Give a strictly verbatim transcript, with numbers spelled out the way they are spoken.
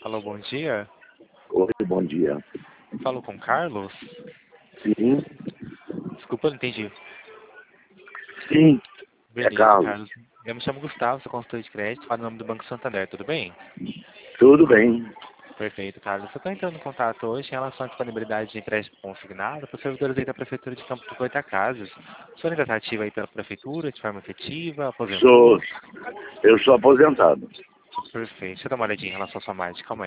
Alô, bom dia. Oi, bom dia. Falo com Carlos? Sim, Desculpa, eu não entendi. sim, é Beleza, Carlos. Carlos. Eu me chamo Gustavo, sou consultor de crédito, falo em nome do Banco Santander, tudo bem? Tudo bem. Perfeito, Carlos. Eu estou entrando em contato hoje em relação à disponibilidade de empréstimo consignado para os servidores aí da Prefeitura de Campo de Goytacazes. O senhor ainda está ativo aí pela Prefeitura, de forma efetiva, aposentou? Sou, eu sou aposentado. Perfeito. Deixa eu dar uma olhadinha em relação à sua margem, calma aí.